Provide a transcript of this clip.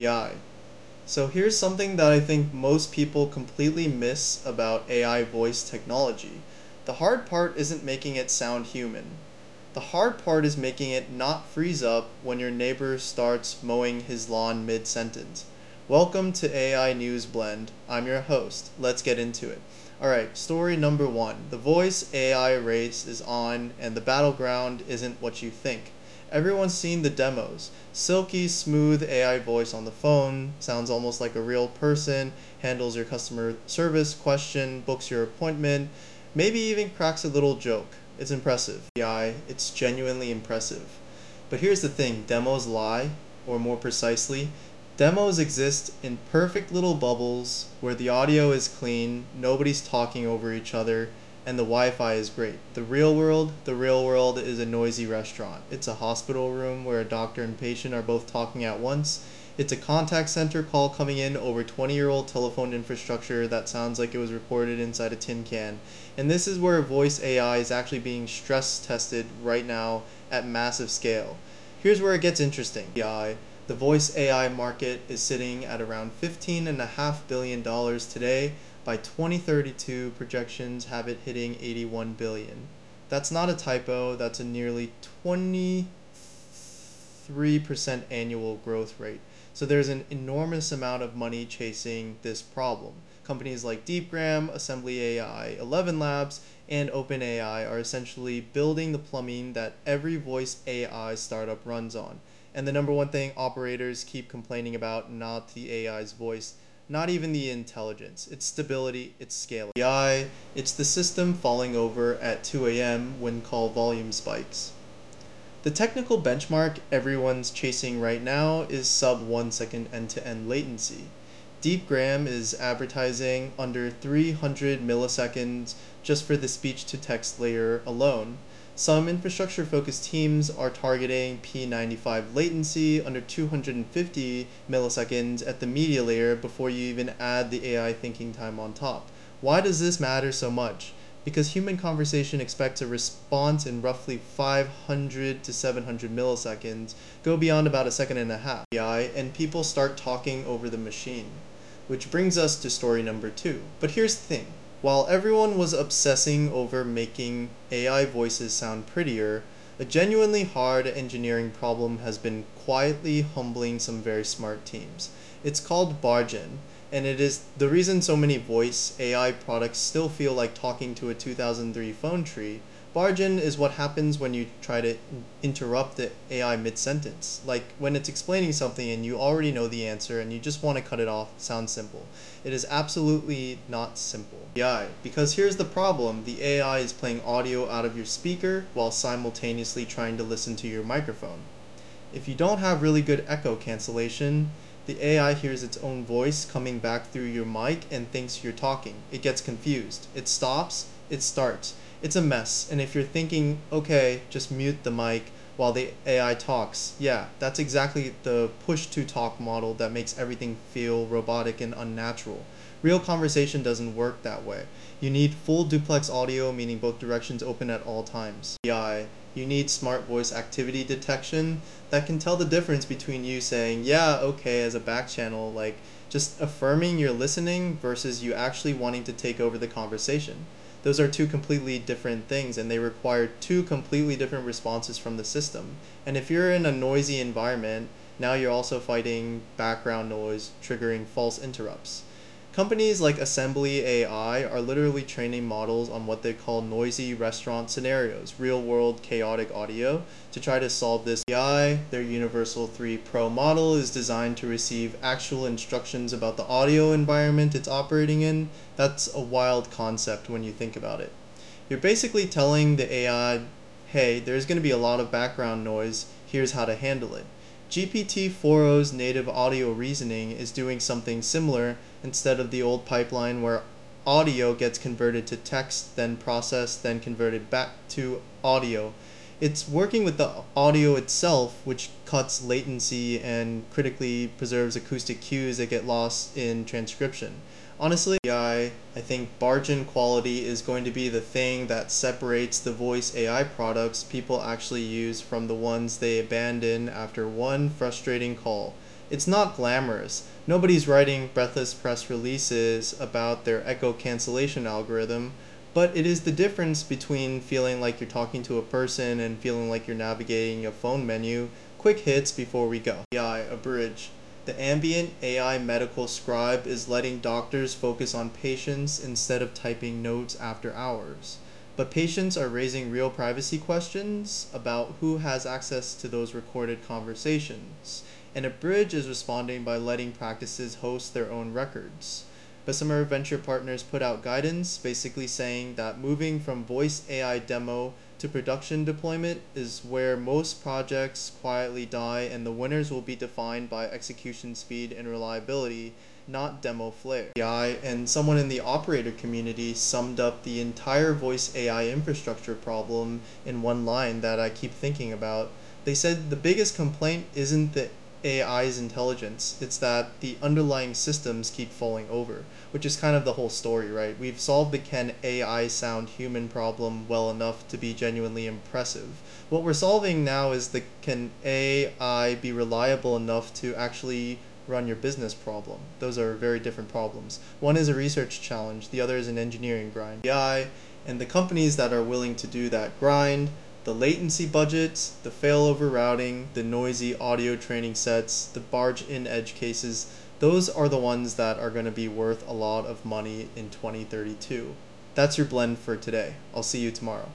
AI. So here's something that I think most people completely miss about AI voice technology. The hard part isn't making it sound human. The hard part is making it not freeze up when your neighbor starts mowing his lawn mid-sentence. Welcome to AI News Blend. I'm your host. Let's get into it. Alright, story number one. The voice AI race is on, and the battleground isn't what you think. Everyone's seen the demos. Silky, smooth AI voice on the phone, sounds almost like a real person, handles your customer service question, books your appointment, maybe even cracks a little joke. It's impressive. AI, it's genuinely impressive. But here's the thing, demos lie, or more precisely, demos exist in perfect little bubbles where the audio is clean, nobody's talking over each other, and the Wi-Fi is great. The real world is a noisy restaurant. It's a hospital room where a doctor and patient are both talking at once. It's a contact center call coming in over 20-year-old telephone infrastructure that sounds like it was recorded inside a tin can. And this is where voice AI is actually being stress tested right now at massive scale. Here's where it gets interesting. The voice AI market is sitting at around $15.5 billion today. By 2032, projections have it hitting 81 billion. That's not a typo, that's a nearly 23% annual growth rate. So there's an enormous amount of money chasing this problem. Companies like Deepgram, Assembly AI, ElevenLabs, and OpenAI are essentially building the plumbing that every voice AI startup runs on. And the number one thing operators keep complaining about, not the AI's voice, not even the intelligence, it's stability, it's scaling. AI, it's the system falling over at 2 a.m. when call volume spikes. The technical benchmark everyone's chasing right now is sub 1 second end-to-end latency. Deepgram is advertising under 300 milliseconds just for the speech-to-text layer alone. Some infrastructure-focused teams are targeting P95 latency under 250 milliseconds at the media layer before you even add the AI thinking time on top. Why does this matter so much? Because human conversation expects a response in roughly 500 to 700 milliseconds, go beyond about a second and a half, and people start talking over the machine. Which brings us to story number two. But here's the thing. While everyone was obsessing over making AI voices sound prettier, a genuinely hard engineering problem has been quietly humbling some very smart teams. It's called Bargen, and it is the reason so many voice AI products still feel like talking to a 2003 phone tree. Bargen is what happens when you try to interrupt the AI mid-sentence. Like when it's explaining something and you already know the answer and you just want to cut it off. Sounds simple. It is absolutely not simple. AI, because here's the problem. The AI is playing audio out of your speaker while simultaneously trying to listen to your microphone. If you don't have really good echo cancellation, the AI hears its own voice coming back through your mic and thinks you're talking. It gets confused. It stops. It starts. It's a mess, and if you're thinking, okay, just mute the mic while the AI talks, yeah, that's exactly the push-to-talk model that makes everything feel robotic and unnatural. Real conversation doesn't work that way. You need full duplex audio, meaning both directions open at all times. AI, you need smart voice activity detection that can tell the difference between you saying, yeah, okay, as a back channel, like just affirming you're listening versus you actually wanting to take over the conversation. Those are two completely different things, and they require two completely different responses from the system. And if you're in a noisy environment, now you're also fighting background noise, triggering false interrupts. Companies like Assembly AI are literally training models on what they call noisy restaurant scenarios, real-world chaotic audio, to try to solve this. AI, their Universal 3 Pro model, is designed to receive actual instructions about the audio environment it's operating in. That's a wild concept when you think about it. You're basically telling the AI, hey, there's going to be a lot of background noise, here's how to handle it. GPT-4o's native audio reasoning is doing something similar instead of the old pipeline where audio gets converted to text, then processed, then converted back to audio. It's working with the audio itself, which cuts latency and critically preserves acoustic cues that get lost in transcription. Honestly, I think Bargen quality is going to be the thing that separates the voice AI products people actually use from the ones they abandon after one frustrating call. It's not glamorous. Nobody's writing breathless press releases about their echo cancellation algorithm, but it is the difference between feeling like you're talking to a person and feeling like you're navigating a phone menu. Quick hits before we go. AI, a bridge. The ambient AI medical scribe is letting doctors focus on patients instead of typing notes after hours. But patients are raising real privacy questions about who has access to those recorded conversations. And a bridge is responding by letting practices host their own records. Bessemer Venture Partners put out guidance basically saying that moving from voice AI demo to production deployment is where most projects quietly die, and the winners will be defined by execution speed and reliability, not demo flair. AI, and someone in the operator community summed up the entire voice AI infrastructure problem in one line that I keep thinking about. They said the biggest complaint isn't the AI's intelligence, it's that the underlying systems keep falling over, which is kind of the whole story, right? We've solved the can AI sound human problem well enough to be genuinely impressive. What we're solving now is the can AI be reliable enough to actually run your business problem. Those are very different problems. One is a research challenge, the other is an engineering grind. AI and the companies that are willing to do that grind, the latency budgets, the failover routing, the noisy audio training sets, the barge-in edge cases, those are the ones that are going to be worth a lot of money in 2032. That's your blend for today. I'll see you tomorrow.